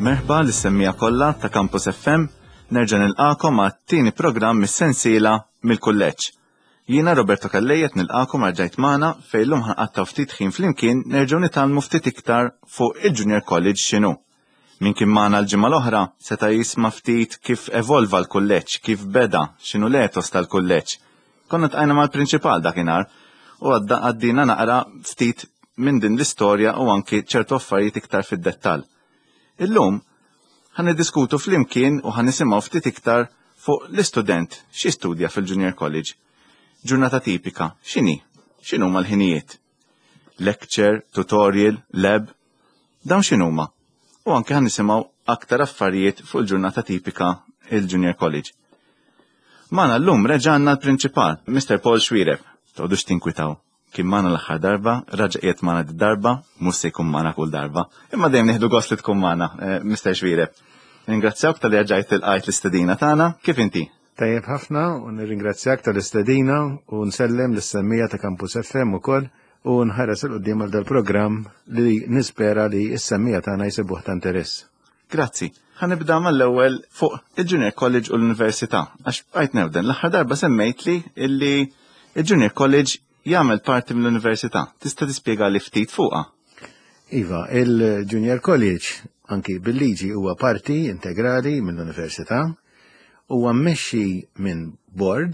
Merħba l-semmija kollha ta' Campus FM, nerġa' nilqakom għat-tieni programm mis-sensiela mill-kulleġġ. Jiena Roberto Kallejjet nilqakom ġejt magħna fejn llum ħanqattaw ftit ħin flimkien nerġgħu nitgħallmu ftit iktar fuq il-Junior College x'inhu. Min kien magħna l-ġimgħa l-oħra seta' jisma' ftit kif evolva l-kulleġġ, kif beda, x'inhu l-etos tal-kulleġġ. Konna tqajna mal-prinċipal dakinhar u għaddina naqra ftit minn din l-istorja u anki ċertu affarijiet iktar fid-dettall. Illum ħan niddiskutu flimkien u ħan nisimgħu ftit iktar fuq l-istudent xi studja fil-Junior College. Ġurnata tipika, x'inhi? X'inhuma l-ħinijiet? Lecture, tutorial, lab, dawn x'inhuma? U anke ħan nisimgħu aktar affarijiet fuq il-ġurnata tipika il-Junior College. Magħna llum reġgħanna l-prinċipal, Mr. Paul Xwireb. Tgħodux tinkwitaw. Kien magħna l-aħħar darba, raġa' qiegħed magħna d-darba, mhux se jkun magħna kull darba. Imma dejjem nieħdu gost li tkun magħna, Mr. Xwireb. Ningrazzjak tal-li rġajt ilqajt l-istedina tagħna, kif inti? Tajjeb ħafna u nirringrazzjak tal-istedina u nsellem l-semmija ta' Campus FM ukoll u nħares il-qudiem għal dal-programm li nispera li s-semmija tagħna jsibuh ta' interess. Grazzi. Ħanibda mal-ewwel fuq il-Junior College u l-Università, għax bqajt newden l-aħħar darba semmejt li illi il-Junior College jagħmel parti mill-Università. Tista' tispjega li ftit fuqha? Iva, il-Junior College anki bil-liġi huwa parti integrali mill-Università huwa mmexxi minn board.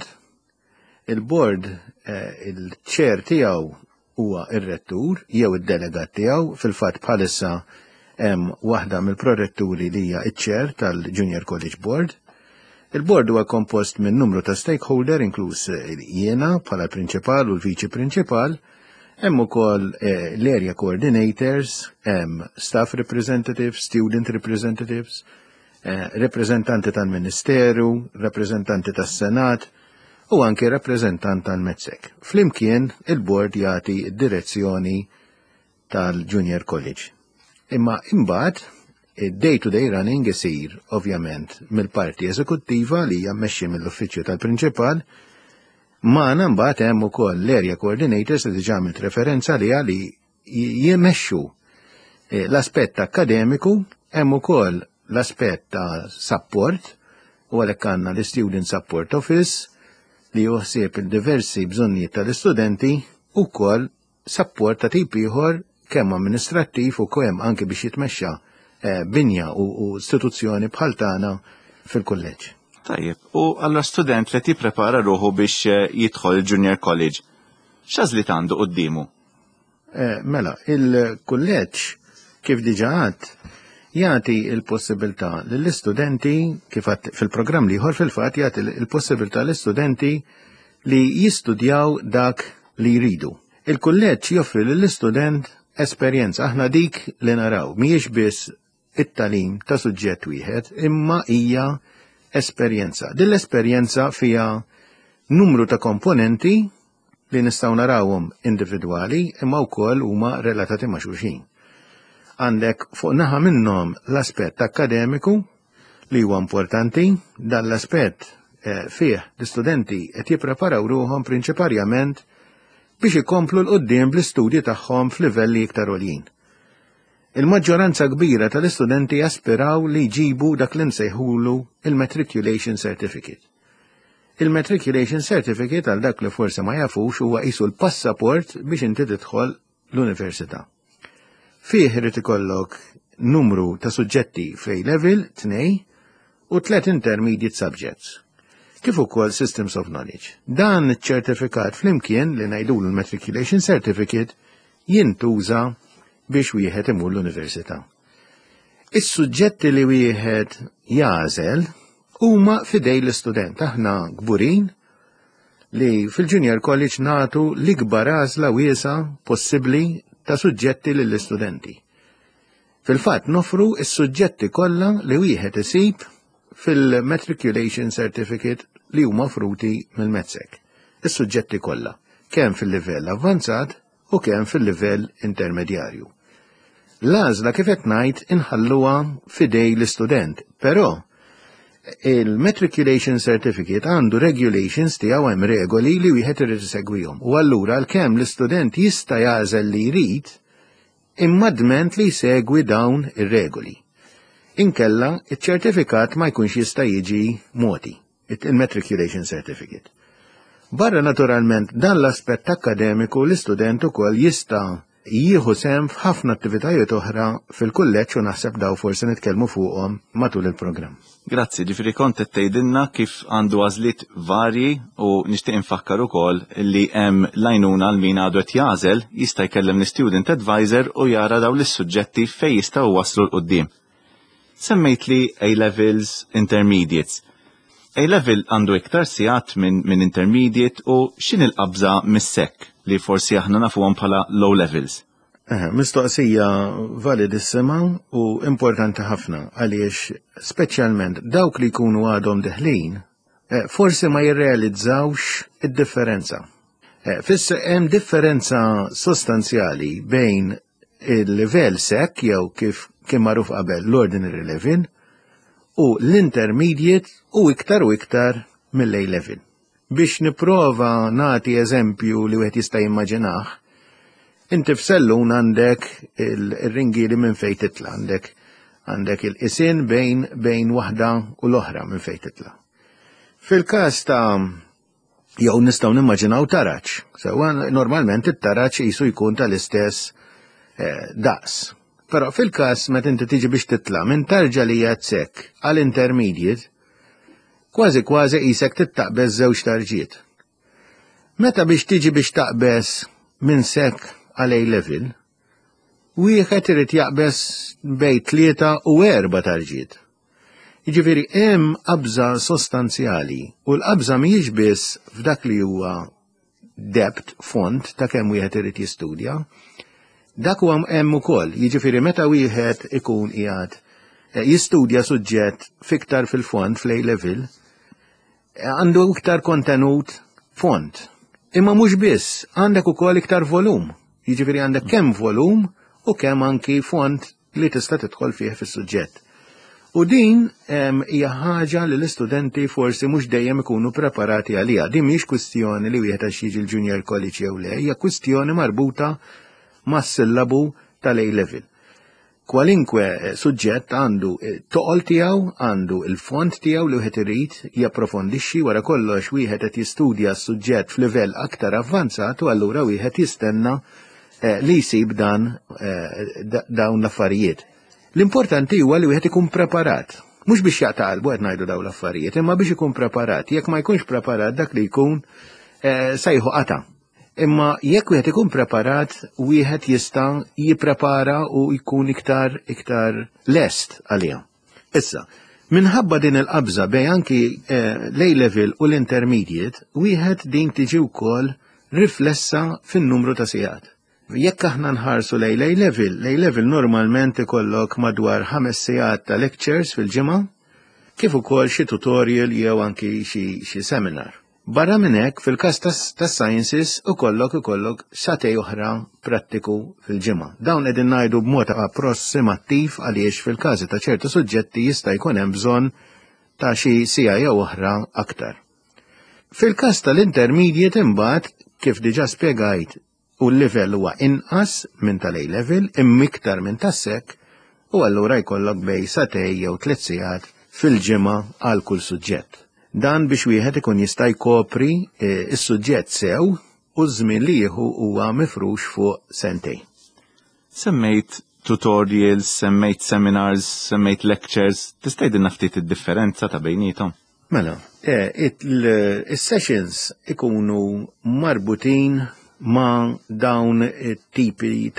Il-board il-chair tiegħu huwa ir-rettur jew id-delegat tiegħu fil-fatt bħalissa hemm waħda mill-proretturi li hija iċ-chair tal-Junior College Board. Il-board huwa kompost minn numru ta' stakeholder inkluż jiena bħala prinċipal u l-viċi prinċipal, hemm ukoll l-area coordinators, hemm staff representatives, student representatives, rappreżentanti tal-Ministeru, rappreżentanti tas-Senat u anke rappreżentant tal-Metzek. Flimkien il-board jagħti d-direzzjoni tal-Junior College. Imma imbagħad id-day-to-day running isir, ovvjament, mill-parti eżekuttiva li hija mmexxi mill-uffiċċju tal-prinċipal, magħna mbagħad hemm ukoll l-area coordinators li diġà għamilt referenza liha li jimexxu l-aspett akademiku, hemm ukoll l-aspett ta' support u għalhekk għandna l-Student Support Office li joħsieb il-diversi bżonnijiet tal-istudenti u wkoll support ta' tip ieħor kemm amministrattiv u kemm anke biex jitmexxa binja u istituzzjoni bħal tagħna fil-kulleġġ. Tajjeb, u għall student li jipprepara ruħu biex jidħol il-Junior College, x'għażliet għandu qudiemu? Mela, il-kulleġġ kif diġà għadt jagħti l-possibilità lill-istudenti kif fil-programm ieħor fil-fatt jagħti l-possibilità lill-istudenti li jistudjaw dak li jridu. Il-kulleġġ joffri lill-istudent esperjenza, aħna dik li naraw, mhijiex biss it-talim ta' suġġett wieħed, imma hija esperjenza. Din l-esperjenza fiha numru ta' komponenti li nistgħu narawhom individwali imma wkoll huma relatati ma' xulxin. Għandek fuq naħa minnhom l-aspett akademiku li huwa importanti, dan l-aspett fih l-istudenti qed jippreparaw ruhom prinċipalment biex ikomplu l-qoddim bl-istudji tagħhom f'livelli iktar għoljin. Il-maġġoranza kbira tal-istudenti jaspiraw li jġibu dak li nsejħulu il-Matriculation Certificate. Il-Matriculation Certificate għal dak li forsi ma jafux huwa qisu l-passaport biex inti tidħol l-università. Fih irid ikollok numru ta' suġġetti fej level 2 u 3 intermediate subjects. Kif ukoll Systems of Knowledge. Dan iċ-ċertifikat flimkien li ngħidulu l-Matriculation Certificate jintuża biex wieħed imur l-università. Is-suġġetti li wieħed jażel huma fidej l-istudent. Aħna kburin li fil-Junior College nagħtu l-ikbar għażla wiesa possibbli ta' suġġetti lill-istudenti. Fil-fatt nofru s-suġġetti kollha li wieħed isib fil-Matriculation Certificate li huma fruti mill-Metzek. Is-suġġetti kollha, kemm fil-livell avvanzat u kemm fil-livell intermedjarju. L-għażla kif qed ngħid inħalluha fidej l-istudent, però il-Matriculation Certificate għandu regulations tiegħu hemm regoli li wieħed irid isegwihom. U allura għalkemm l-istudent jista' jagħżel li jrid imma dment li jsegwi dawn ir-regoli. inkella iċ-ċertifikat ma jkunx jista' jiġi moti, il-matriculation certificate. Barra naturalment dan l-aspett akademiku l-istudent ukoll jista' jieħu sem f'ħafna attivitajiet oħra fil-kulleġġ u naħseb daw forsi nitkellmu fuqhom matul il-programm. Grazzi, ġifieri kont qed tgħidilna kif għandu għażliet varji u nixtieq infakkar ukoll li hemm lajnuna għal min għadu qed jażel jista' jkellem l-student advisor u jara dawn is-suġġetti fejn jistgħu waslu l qudiem. Semmejt li A-levels, intermediates. A-level għandu iktar sigħat minn intermediate u x'in il-qabża mis-sekk li forsi aħna nafuhom bħala low levels. Mistoqsija validissima u importanti ħafna għaliex speċjalment dawk li jkunu għadhom deħlin forsi ma jirrealizzawx id-differenza. Hemm differenza sostanzjali bejn il-livell sekk jew kif magħruf qabel l-ordinary level u l-intermediate u iktar mill-A-level. Biex niprova nagħti eżempju li wieħed jista' jimmaġinah, inti f'sellun għandek il-ringieli minn fejn titla', għandek il-qisien bejn waħda u l-oħra minn fejn titla'. Fil-każ ta' jew nistgħu nimmaġinaw taraċ, sewwa normalment it-taraċ qisu jkun tal-istess daqs. Però fil-każ meta inti tiġi biex titla' minn tarġa li hija sekk għal intermediate, kważi qisek tittaqbeż żewġ tarġiet. Meta biex tiġi biex taqbeż minn sekk għal A-level, wieħed irid jaqbeż bejn 3 u 4 tarġiet. Jiġifieri hemm qabża sostanzjali u l-qabża mhijiex biss f'dak li huwa depth font ta' kemm wieħed irid jistudja, dak huwa hemm ukoll, jiġifieri meta wieħed ikun qiegħed jistudja suġġett fiktar fil-font fl-A-level, għandu iktar kontenut font. Imma mhux biss, għandek ukoll iktar volum. Jiġifieri għandek kemm volum u kemm anki font li tista' tidħol fih fis-suġġett. U din hija ħaġa li l-istudenti forsi mhux dejjem ikunu preparati għaliha. Din mhix kwistjoni li wieħed għax jiġi l-junior college jew le, hija kwistjoni marbuta mas-sillabu tal-A-level. Kwalinkwe suġġett għandu toqol tiegħu, għandu il-font tiegħu li wieħed irid japprofondixxi wara kollox wieħed qed jistudja s-suġġett f'livell aktar avvanzat u allura wieħed jistenna li jsib dawn l-affarijiet. L-importanti huwa li wieħed ikun preparat. Mhux biex jaqta' qalbu qed ngħidu dawn l-affarijiet, imma biex ikun preparat. Jekk ma jkunx preparat dak li jkun sejħu qata'. Imma jekk wieħed ikun preparat, wieħed jista' jipprepara u jkun iktar lest għaliha. Issa, minħabba din il-qabża bejn anki l-A-level u l-intermediate, wieħed din tiġi wkoll riflessa fin-numru ta' sigħat. Jekk aħna nħarsu l-A-level normalment ikollok madwar 5 sigħat ta' lectures fil-ġimgħa, kif ukoll xi tutorial jew anki xi seminar. Barra minn hekk fil-każ tas-sciences ikollok satej oħra prattiku fil-ġimgħa. Dawn qegħdin ngħidu b'mod approssimattiv għaliex fil-każi ta' ċertu suġġetti jista' jkun hemm bżonn ta' xi siegħa jew oħra aktar. Fil-każ tal-intermediate imbagħad kif diġà spjegajt u l-livell huwa inqas minn tal-A-level immiktar minn tas-sekk u allura jkollok bejn satej jew 3 sigħat fil-ġimgħa għal kull suġġett. Dan biex wieħed ikun jista' jkopri is-suġġett sew u żmien li jieħu huwa mifrux fuq sentejn. Semmejt tutorials, semmejt seminars, semmejt lectures, tista' tgħidilna ftit id-differenza ta' bejniethom? Mela, is-sessions ikunu marbutin ma' dawn it-tipi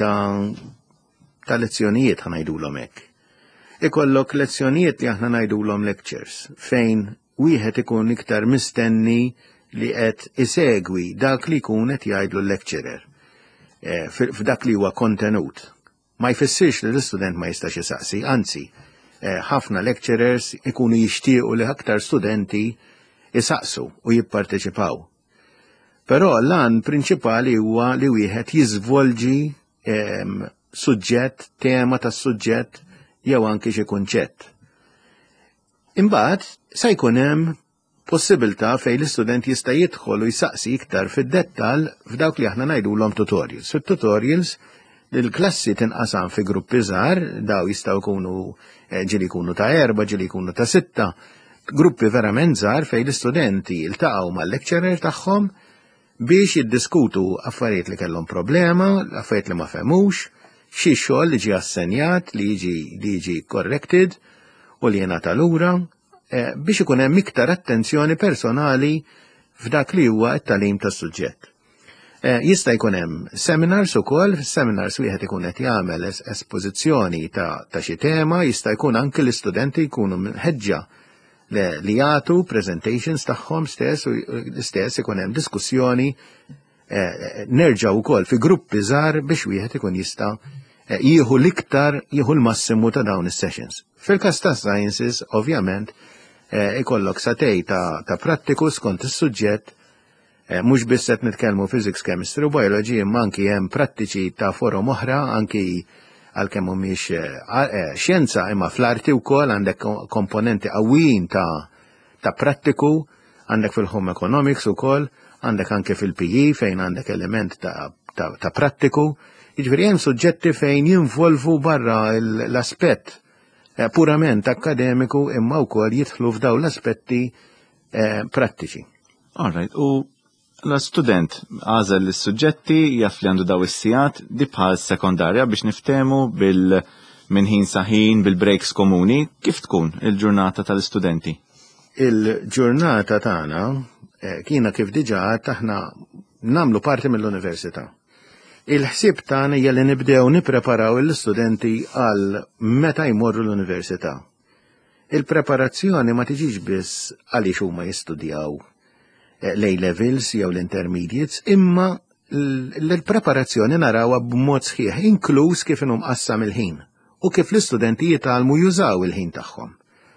ta' lezzjonijiet ħanajdulhom hekk. Ikollok lezzjonijiet li aħna ngħidulhom lectures fejn wieħed ikun iktar mistenni li qed isegwi dak li jkun qed jgħidlu l-lecturer f'dak li huwa kontenut. Ma jfissirx li l-istudent ma jistax isaqsi, anzi, ħafna lecturers ikunu jixtiequ li aktar studenti isaqsu u jipparteċipaw. Però l-għan prinċipali huwa li wieħed jiżvolġi suġġett, tema tas-suġġett jew anke xi kunċett. Imbagħad se jkun hemm possibilità fejn l-istudent jista' jidħol u jsaqsi iktar fid-dettall f'dawk li aħna ngħidulhom tutorials. Fit-tutorials il-klassi tinqasam fi gruppi żgħar, daw jistgħu jkunu ġili jkunu ta' 4, ġili jkunu ta' 6, gruppi verament żgħar fejn l-istudenti iltaqgħu mal-lecturer tagħhom biex jiddiskutu affarijiet li kellhom problema, affarijiet li ma femux, xi xogħol li ġie assenjat li jiġi corrected u li jingħata lura biex ikun hemm iktar attenzjoni personali f'dak li huwa t-tagħlim tas-suġġett. Jista' jkun hemm seminars ukoll, fis-seminars wieħed ikun qed jagħmel espożizzjoni ta' xi tema, jista' jkun anke l-istudenti jkunu ħeġġa li jagħtu presentations tagħhom stess u l-istess ikun hemm diskussjoni nerġgħu wkoll fi gruppi żgħar biex wieħed ikun jista' jieħu l-massimu ta' dawn is-sessions. Fil-każ ta' sciences, ovvjament, ikollok satej ta' prattiku skont is-suġġett, mhux biss qed nitkellmu physics, chemistry u biology, imma anki hemm prattiċi ta' forom oħra, anki għalkemm mhumiex xjenza imma fl-arti wkoll għandek komponenti qawwijin ta' prattiku, għandek fil-home economics ukoll, għandek anke fil-PE fejn għandek element ta' prattiku. Jiġifieri hemm suġġetti fejn jinvolvu barra l-aspett purament akademiku imma wkoll jidħlu f'dawn l-aspetti prattiċi. All right, u l-student għażel is-suġġetti jaf li għandu daw is-sigħat di bħal sekondarja biex niftehmu minn ħin sa ħin bil-breaks komuni, kif tkun il-ġurnata tal-istudenti? Il-ġurnata tagħna kiena kif diġà aħna nagħmlu parti mill-università. Il-ħsieb tagħna hija li nibdew nippreparaw l-istudenti għal meta jmorru l-università. Il-preparazzjoni ma tiġix biss għaliex huma jistudjaw l-A-levels jew l-intermediates, imma l-preparazzjoni narawha b'mod sħiħ, inkluż kif inhom qassam il-ħin u kif l-istudenti jitgħallmu jużaw il-ħin tagħhom.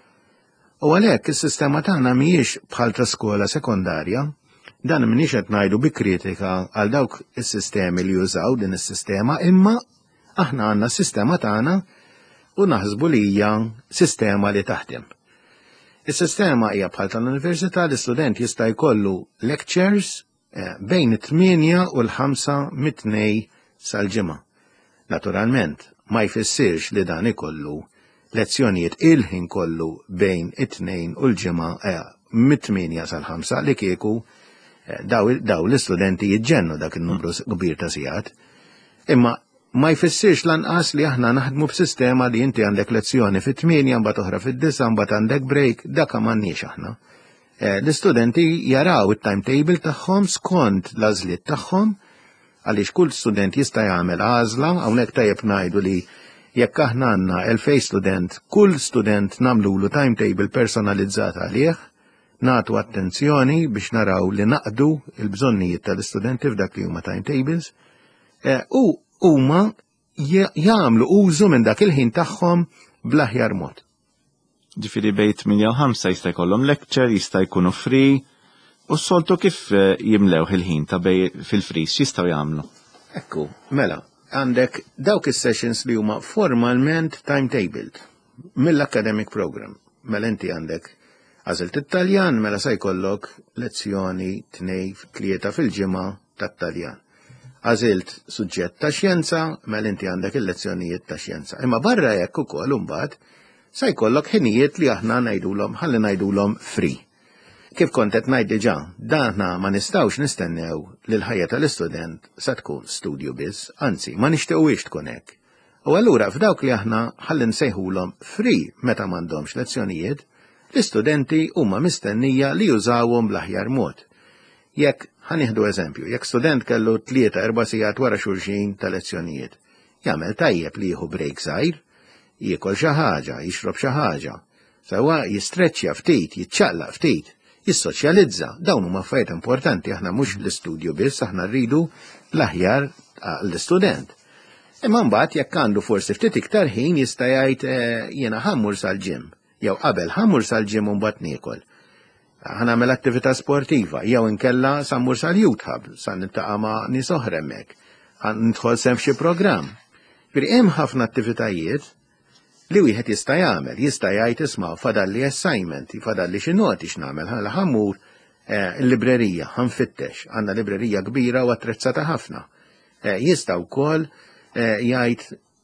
U għalhekk is-sistema tagħna mhijiex bħal ta' skola sekondarja, dan m'iniex qed ngħidu bi kritika għal dawk is-sistemi li jużaw din is-sistema, imma aħna għandna s-sistema tagħna u naħsbu li hija sistema li taħdem. Is-sistema hija bħal tal-università, l-istudent jista' jkollu lectures bejn it-8 u l-5 mit-2 sal-ġimgħa. Naturalment, ma jfissirx li dan ikollu lezzjonijiet il-ħin kollu bejn it-2 u l-ġimgħa mit-8 sal-5 li kieku daw l-istudenti jiġġennu dak il-numru kbir ta' sigħat. Imma ma jfissirx lanqas li aħna naħdmu b'sistema li inti għandek lezzjoni fit-8 mbagħad oħra fid-9 mbagħad għandek break, dak m'għandniex aħna. L-istudenti jaraw it-timetable tagħhom skont l-għażliet tagħhom għaliex kull student jista' jagħmel għażla, hawnhekk tajjeb ngħidu li jekk aħna għandna 2000 student, kull student nagħmlulu timetable personalizzat għalih, nagħtu attenzjoni biex naraw li naqdu l-bżonnijiet tal-istudenti f'dak li huma timetables u huma jagħmlu użu minn dak il-ħin tagħhom bl-aħjar mod. Ġifieri bejn 8 u 5 jista' jkollhom lecture, jista' jkunu free, u s-soltu kif jimlew il-ħin ta' bej fil-free x'jistgħu jagħmlu? Ekku, mela, għandek dawk is-sessions li huma formalment timetabled mill-academic program. Mela inti għandek għażilt it-Taljan, mela se jkollok lezzjoni 2-3 fil-ġimgħa tat-Taljan. Għażilt suġġett ta' xjenza, mela inti għandek il-lezzjonijiet ta' xjenza. Imma barra hekk ukoll imbagħad se jkollok ħinijiet li aħna ħalli ngħidulhom free. Kif kont qed ngħid diġà, daħna ma nistgħux nistennew li l-ħajja tal-istudent se tkun studju biss, anzi ma nixtiequx tkun hekk. U allura f'dawk li aħna ħalli nsejħulhom free meta m'għandhomx lezzjonijiet, l-istudenti huma mistennija li jużawhom bl-aħjar mod. Jekk ħanieħdu eżempju, jekk student kellu 3-4 sigħat wara xulxin ta' lezzjonijiet, jagħmel tajjeb li jieħu break żgħir, jiekol xi ħaġa, jixrob xi ħaġa, sewwa jistreċċja ftit, jiċċaqlaq ftit, jissoċjalizza, dawn huma affarijiet importanti, aħna mhux l-istudju biss, aħna rridu l-aħjar l-istudent. Imma mbagħad jekk għandu forsi ftit iktar ħin jista' jgħid jiena ħammur sal-ġim, jew qabel ħammur sal-ġim u mbagħad niekol. Ħanamel attività sportiva, jew inkella sammur sal-Youth Hub, sa niltaqa' ma' nies oħra hemmhekk. Nidħol sehem f'xi programm. Hemm ħafna attivitajiet li wieħed jista' jagħmel, jista' jgħid isma' fadalli assignment, fadalli xi noti x'nagħmel, ħammur il-librerija, ħanfittex, għandna librerija kbira u attrezzata ħafna. Jista' wkoll jgħid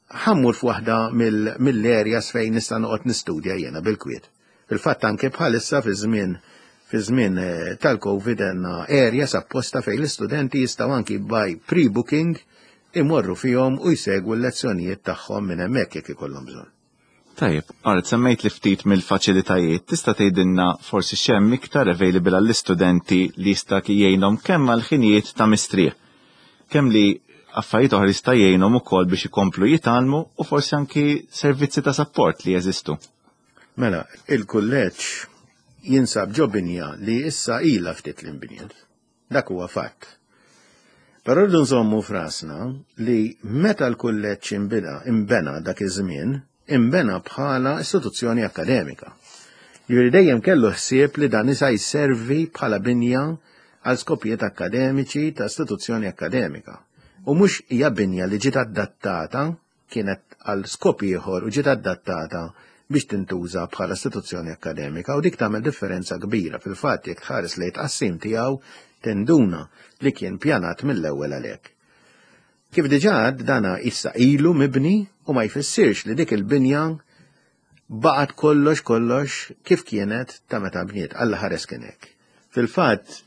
ħammur f'waħda mill-areas fejn nista' noqgħod nistudja jiena bil-kwiet. Fil-fatt anke bħalissa fi żmien tal-COVID għandna areas apposta fejn l-istudenti jistgħu anki by pre-booking imorru fihom u jsegwu l-lezzjonijiet tagħhom minn hemmhekk jekk ikollhom bżonn. Tajjeb, għaret semmejt li ftit mill-faċilitajiet, tista' tgħidilna forsi x'hemm iktar available għall-istudenti li jista' jgħinhom kemm għall-ħinijiet ta' mistrieħ, kemm li affarijiet oħra jista' jgħinhom ukoll biex ikomplu jitgħallmu u forsi anki servizzi ta' support li jeżistu. Mela, il-kulleġġ jinsab ġo binja li issa ilha ftit l-inbinjat. Dak huwa fatt. Però rridu nżommu frasna li meta l-kulleġġ imbena dak iż-żmien, imbena bħala istituzzjoni akademika. Jiġri dejjem kellu ħsieb li dan isa jservi bħala binja għal skopijiet akademiċi ta' istituzzjoni akademika. U mhux hija binja li ġiet adattata, kienet għal skop ieħor u ġiet adattata biex tintuża bħala istituzzjoni akademika u dik tagħmel differenza kbira fil-fatt jekk tħares li tqassim tiegħu tenduna li kien pjanat mill-ewwel għalhekk. Kif diġà dana issa ilu mibni u ma jfissirx li dik il-binja baqgħet kollox kif kienet ta' meta bniet Alla ħares kien hekk. Fil-fatt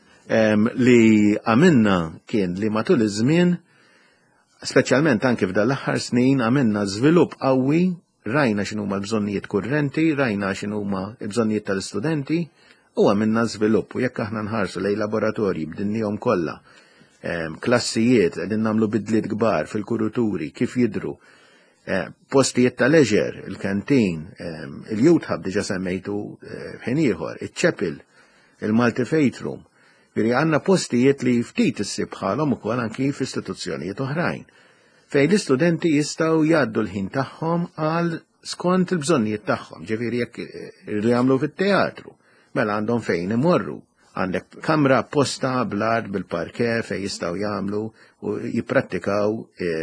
li għamilna kien li matul iż-żmien, speċjalment anke f'dan l-aħħar snin għamilna żvilupp qawwi, rajna x'inhuma l-bżonnijiet kurrenti, rajna x'inhuma l-bżonnijiet tal-istudenti u għamilna żvilupp u jekk aħna nħarsu lejn laboratorji b'dinjihom kollha, klassijiet qegħdin nagħmlu bidliet kbar fil-kuruturi kif jidhru, postijiet ta' leisure, il-kantin, il-youth hub diġà semmejtu ħin ieħor, iċ-chapel, il-multi-faith room. Veri għandna postijiet li ftit issib bħalhom ukoll anki f'istituzzjonijiet oħrajn fejn l-istudenti jistgħu jgħaddu l-ħin tagħhom għal skont il-bżonnijiet tagħhom, ġifieri jekk li jagħmlu fit-teatru, mela għandhom fejn imorru. Għandek kamra apposta bl-art bil-parke fejn jistgħu jagħmlu u jipprattikaw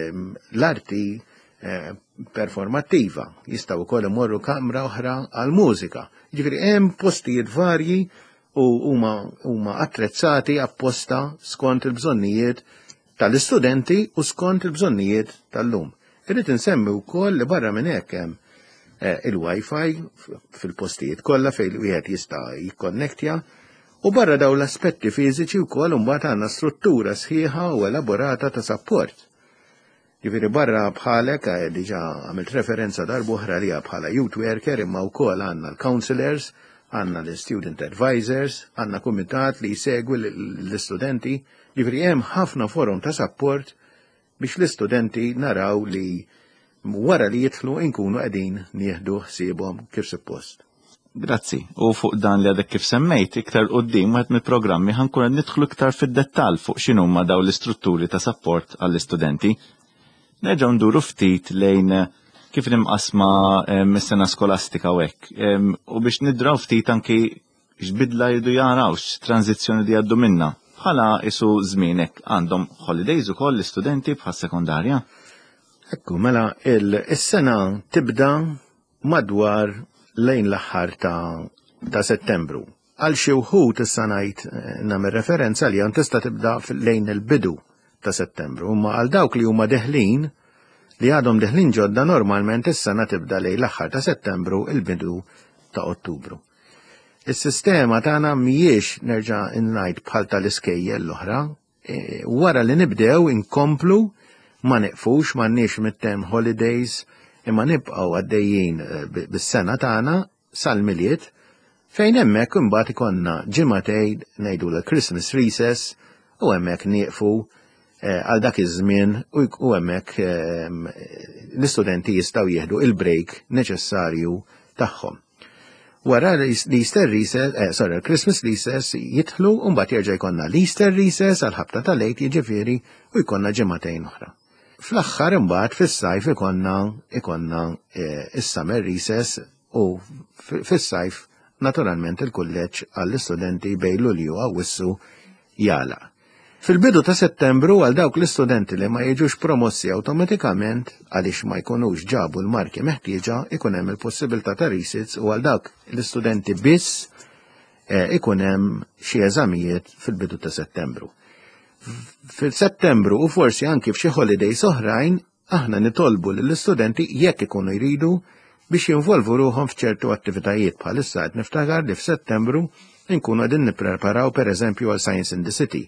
l-arti performattiva. Jistgħu wkoll imorru kamra oħra għal mużika. Ġifieri hemm postijiet varji u huma attrezzati apposta skont il-bżonnijiet tal-istudenti u skont il-bżonnijiet tal-lum. Irrid insemmi wkoll li barra minn hekk hemm il-Wi-Fi fil-postijiet kollha fejn wieħed jista' jikkonnektja u barra daw l-aspetti fiżiċi wkoll imbagħad għandna struttura sħiħa u elaborata ta' support. Jiġifieri barra bħalek diġà għamilt referenza darb'oħra liha bħala youth worker imma wkoll għandna l-counselors, għandna l-student advisors, għandna kumitat li jsegwi l-istudenti, jiġifieri hemm ħafna forum ta' support biex l-istudenti naraw li wara li jidħlu nkunu qegħdin nieħdu ħsiebhom kif suppost. Grazzi. U fuq dan li għadek kif semmejt, iktar qudiem wieħed mill-programmi ħankun qed nidħlu iktar fid-dettall fuq x'inhuma daw l-istrutturi ta' support għall-istudenti. Nerġgħu nduru ftit lejn kif nimqasma mis-sena skolastika u hekk. U biex nidraw ftit anki x'bidla jridu jaraw x'tranzizzjoni li għaddu minnha. Bħala isu żmienek għandhom holidays ukoll l-istudenti bħas sekondarja? Ekku, mela is-sena tibda madwar lejn l-aħħar ta' Settembru. Għal xi wħud issa ngħid nagħmel referenza li tista' tibda lejn il-bidu ta' Settembru, imma għal dawk li huma deħlin li għadhom deħlin ġodda normalment is-sena tibda lejn l-aħħar ta' Settembru il-bidu ta' Ottubru. Is-sistema tagħna mhijiex nerġa' ngħid bħal tal-iskejjel l-oħra, wara li nibdew inkomplu ma neqfux m'għandniex mid-term holidays imma nibqgħu għaddejjin bis-sena tagħna sal-miliet fejn hemmhekk imbagħad ikollna ġimagħtejn ngħidu l-Christmas recess u hemmhekk nieqfu għal dak iż-żmien u hemmhekk l-istudenti jistgħu jieħdu il-break neċessarju tagħhom. Wara l-Easter recess, l-Christmas recess jidħlu u mbagħad jerġa' jkollna l-Easter recess għal ħabta tal-Lejt jiġifieri u jkollna ġimagħtejn oħra. Fl-aħħar imbagħad fis-sajf ikonna is-summer recess u fis-sajf naturalment il-kulleġġ għall-istudenti bejn Lulju u Awwissu jagħlaq. Fil-bidu ta' Settembru għal dawk l-istudenti li ma jiġux promossi awtomatikament għaliex ma jkunux ġabu l-marki meħtieġa ikun hemm il-possibilità ta' resits u għal dawk l-istudenti biss ikun hemm xi eżamijiet fil-bidu ta' Settembru. Fil-Settembru u forsi anki f'xi holidays oħrajn aħna nitolbu lill-istudenti jekk ikunu jridu biex jinvolvu ruħhom f'ċertu attivitajiet bħalissa qed niftakar li f'Settembru nkunu qegħdin nippreparaw pereżempju għal Science in the City.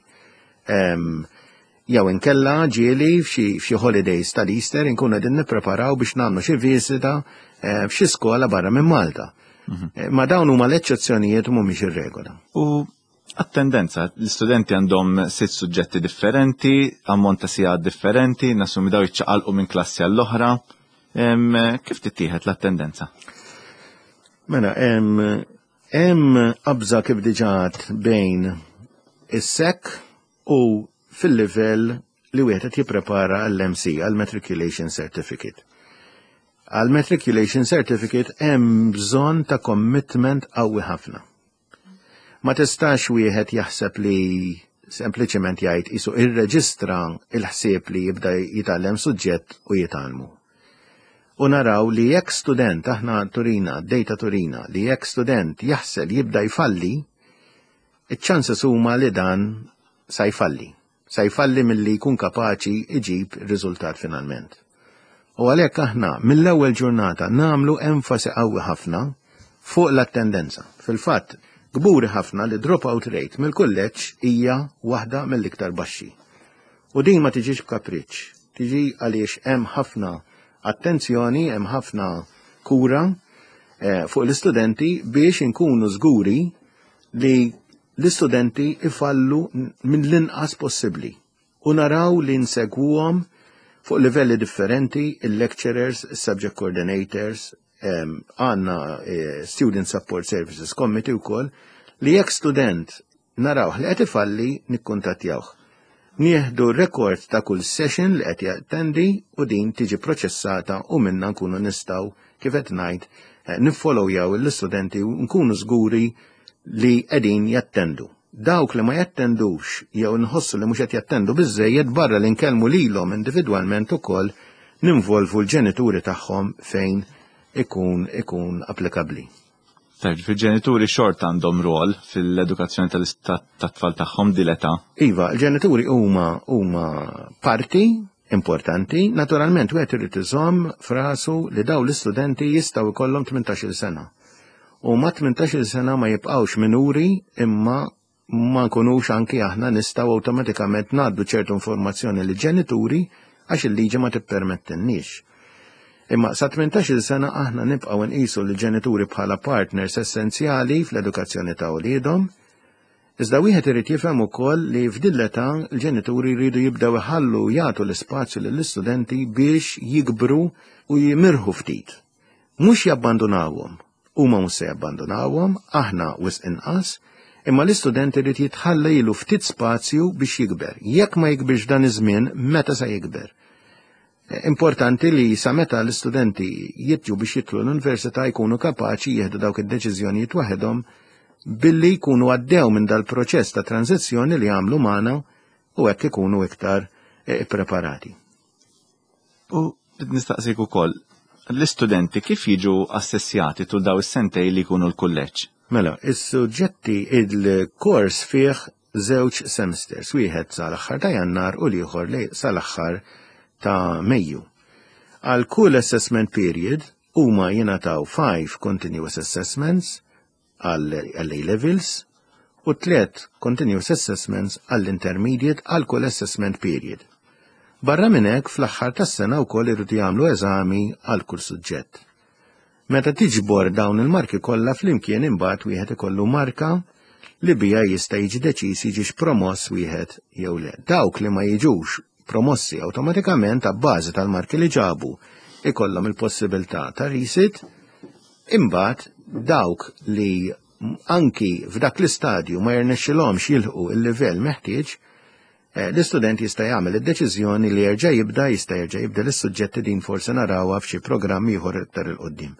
Jew inkella ġieli f'xi holidays tal-Easter nkunu qegħdin nippreparaw biex nagħmlu xi viżita f'xi skola barra minn Malta. Ma dawn huma l-eċċezzjonijiet u mhumiex ir-regola. U għat-tendenza, l-istudenti għandhom 6 suġġetti differenti, ammont ta' sigħat differenti, nassumi daw jiċċaqalqu minn klassi għall-oħra. Kif tittieħed l-tendenza? Mela, hemm qabża kif diġà bejn is-sekk u fil-livell li wieħed jipprepara għall-MC, għall-Matriculation Certificate. Għall-Matriculation Certificate hemm bżonn ta' commitment qawwi ħafna. Ma tistax wieħed jaħseb li sempliċement jgħid isu irreġistra il-ħsieb li jibda jitgħallem suġġett u jitgħallmu. U naraw li jekk student aħna Turina, data Turina, li jekk student jaħseb jibda jfalli, iċ-ċanses huma li dan sa jfalli. Sa jfalli milli jkun kapaċi iġib riżultat finalment. U għalhekk aħna mill-ewwel ġurnata nagħmlu enfasi qawwi ħafna fuq l-attendenza. Fil-fatt, gburi ħafna li dropout rate mill-kulleġġ hija waħda mill-iktar baxxi. U din ma tiġix b'kapriċċ, tiġi għaliex hemm ħafna attenzjoni, hemm ħafna kura fuq l-istudenti biex inkunu żguri li l-istudenti ifallu mill-inqas possibbli. U naraw li nsegwuhom fuq livelli differenti, il-lecturers, il-subject coordinators, għanna Student Support Services Committee wkoll li jekk student narawh li qed ifalli nikkuntattjawh. Nieħdu rekord ta' kull session li qed jattendi u din tiġi proċessata u minna nkunu nistgħu kif qed ngħid niffollowjaw l-istudenti u nkunu żguri li qegħdin jattendu. Dawk li ma jattendux jew nħossu li mhux qed jattendu biżżejjed barra li nkellmu lilhom individwalment ukoll ninvolvu l-ġenituri tagħhom fejn ikun applikabbli. Tajb, fil-ġenituri xort għandhom rol fil-edukazzjoni tat-tfal tagħhom dileta. Iva, l-ġenituri huma parti importanti, naturalment wieħed irid iżomm f'rasu li dawn l-istudenti jistgħu jkollhom 18-il sena. U ma 18-il sena ma jibqgħux minuri imma ma nkunux anki aħna nistgħu awtomatikament ngħaddu ċertu informazzjoni li ġenituri għax il-liġi ma tippermettilniex. Imma sa 18-il sena aħna nibqgħu nqisu l-ġenituri bħala partners essenzjali fl-edukazzjoni ta' wliedhom, iżda wieħed irid jifhem ukoll li f'din l-età l-ġenituri jridu jibdew iħallu jagħtu l-ispazju lill-istudenti biex jikbru u jimirħu ftit. Mhux jabbandunawhom, huma mhux se jabbandunawhom, aħna wisq inqas, imma l-istudent irid jitħalla ilu ftit spazju biex jikber. Jekk ma jikbirx dan iż-żmien, meta se jikber? Importanti li sa meta l-istudenti jitġu biex jitlu l-università jkunu kapaċi jieħdu dawk id-deċiżjonijiet waħedhom billi jkunu għaddew minn dal-proċess ta' tranzizzjoni li għamlu magħna u hekk ikunu iktar preparati. U nistaqsik ukoll, l-istudenti kif jiġu assessjati tul daw is-sentej li jkunu l-kulleġġ? Mela, is-suġġetti il-kors fih 2 semesters, wieħed sal-aħħar ta' Jannar u l-ieħor sal-aħħar ta' Mejju. Għal kull assessment period huma jingħataw 5 continuous assessments għall-A-levels u 3 continuous assessments għall-intermediate għal kull assessment period. Barra minn hekk fl-aħħar tas-sena wkoll irridu jagħmlu eżami għal kull suġġett. Meta tiġbor dawn il-marki kollha flimkien imbagħad wieħed ikollu marka li bija jista' jiġi deċiż jiġix promoss wieħed jew le. Dawk li ma jiġux promossi awtomatikament ta' bażi tal-marki li ġabu ikollhom il-possibilità ta' risit, imbagħad dawk li anki f'dak l-istadju ma jirnexxilhomx jilħqu il-livell meħtieġ, l-istudent jista' jagħmel id-deċiżjoni li jerġa' jista' jerġa' jibda l-suġġetti din forsi narawha f'xi programm ieħor iktar il-qudiem.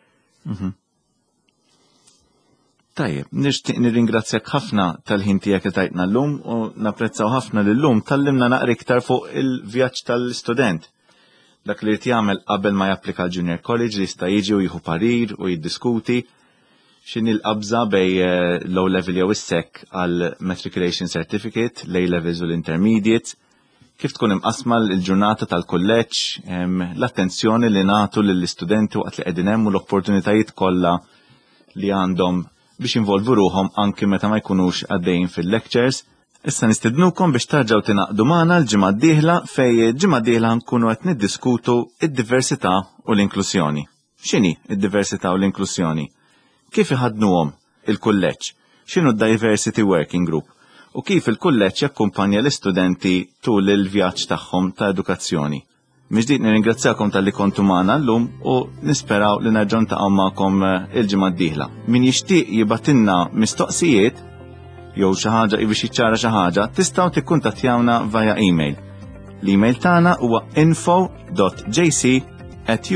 Tajjeb, nixtieq nirringrazzjak ħafna tal-ħin tiegħek li tajtna llum u napprezzaw ħafna li llum tallimna naqra iktar fuq il-vjaġġ tal-istudent. Dak li jrid jagħmel qabel ma japplika l-Junior College li jista' jiġi u jieħu parir u jiddiskuti x'inhi l-qabża bejn low level jew is-sekk għal Matriculation Certificate, l-A-levels u l-intermediates, kif tkun imqasma l-ġurnata tal-kulleġġ, l-attenzjoni li nagħtu lill-istudenti waqt li qegħdin hemm u l-opportunitajiet kollha li għandhom biex involvu ruhom anki meta ma jkunux għaddejjin fil-lectures. Issa nistidnukom biex tarġgħu tinaqdu magħna l-ġimgħa d-dieħla fejn il-ġimgħa d-dieħla nkunu qed niddiskutu id-diversità u l-inklusjoni. X'inhi id-diversità u l-inklusjoni? Kif iħadnuhom il-kulleġġ? X'inhu d-Diversity Working Group? U kif il-kulleġġ jakkumpanja l-istudenti tul il-vjaġġ tagħhom ta' edukazzjoni. Miġdiet nirringrazzjakom tal-li kontu magħna llum u nisperaw li nerġgħu ntaqgħu magħkom il-ġimgħa d-dieħla. Min jixtieq jibatilna mistoqsijiet jew xi ħaġa biex jiċċara xi ħaġa, tistgħu tikkuntattjawna via email. L-email tagħna huwa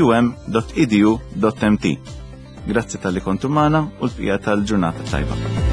info.jc@um.edu.mt. Grazzi tal-li kontu magħna u l-bqija tal-ġurnata tajba.